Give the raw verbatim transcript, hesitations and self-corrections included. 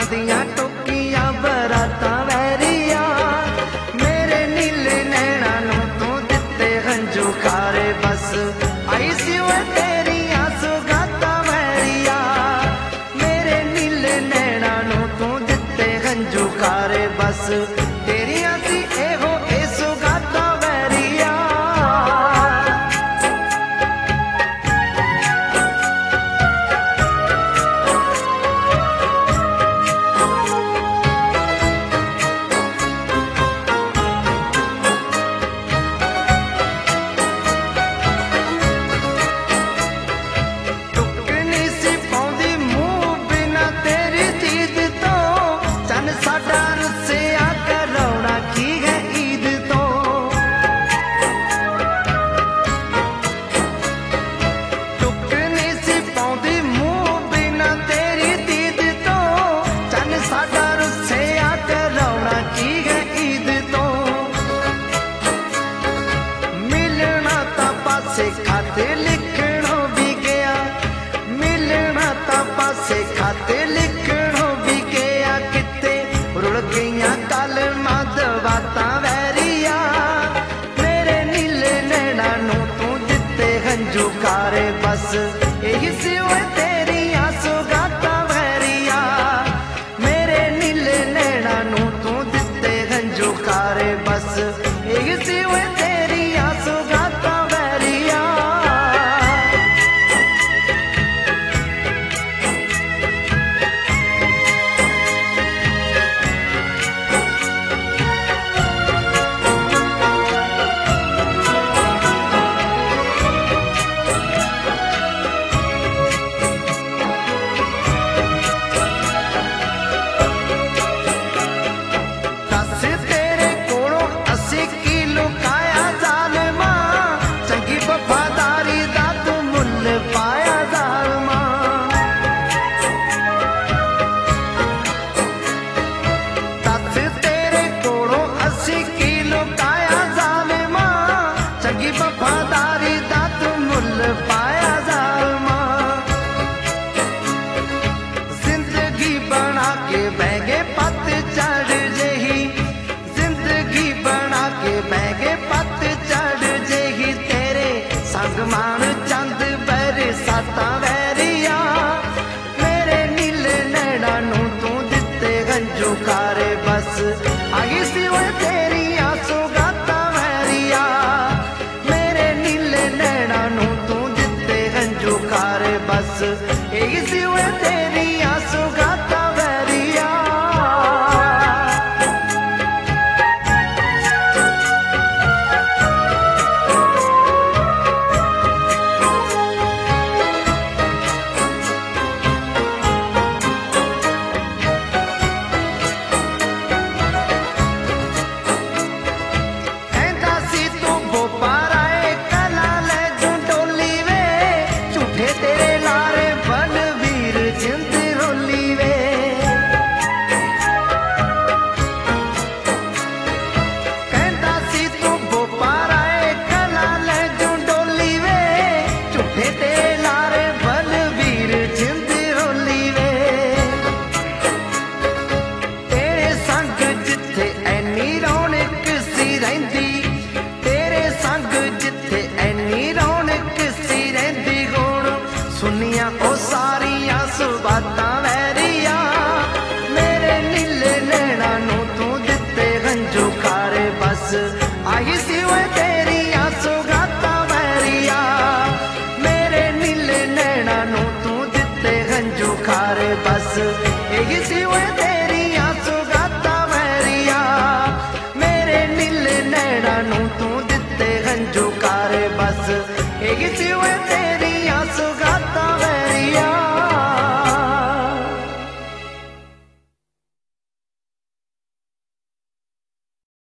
दियां टुकियां बरातां वैरिया मेरे नीले नैना नू तू दिते हंजू खारे बस आई सी वो तेरिया सुगातां वैरिया मेरे नीले नैना नू तू दिते हंजू खारे बस तेरिया सी एहो ए सुगातां वैरिया खाते लिखणो भी गया मिलना ता पासे खाते लिखणो भी गया किते रुल गईयां कल माधवाता वैरिया मेरे नीले नैना नू तू दिते हंजू खारे बस यही सी वो तेरिया सुगातां वैरिया मेरे नीले नैना नू तू दिते हंजू खारे बस यही सी वो तेरिया सुगातां मान चंद बरसातां वैरिया मेरे नीले नैना नू तू दिते हंजू खारे बस आई सी वो तेरिया सुगातां वैरिया मेरे नीले नैना नू तू दिते हंजू खारे बस आई सी वो तेरिया सुगातां वैरिया सुगातां वैरिया मेरे नीले नैना नू तू दिते हंजू खारे बस आई सी वो तेरिया सुगातां वैरिया मेरे नीले नैना नू तू दिते हंजू खारे बस यही सी वो तेरिया सुगातां वैरिया मेरे नीले नैना नू तू दिते हंजू खारे बस यही सी वो तेरिया सुगा